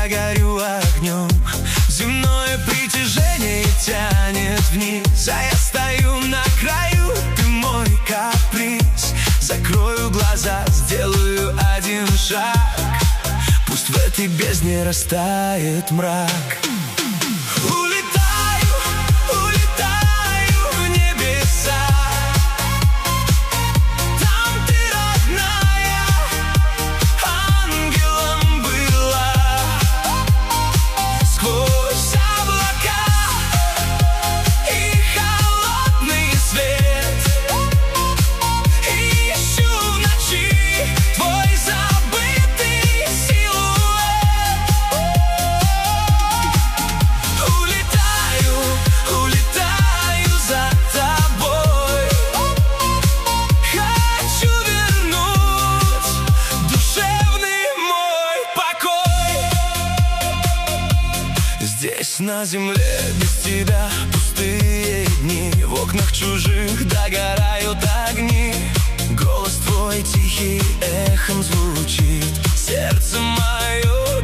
я горю огнем. Земное притяжение тянет вниз, а я стою на краю, ты мой каприз. Закрою глаза, сделаю один шаг, пусть в этой бездне растает мрак. Здесь на земле без тебя пустые дни, в окнах чужих догорают огни. Голос твой тихий эхом звучит, сердце мое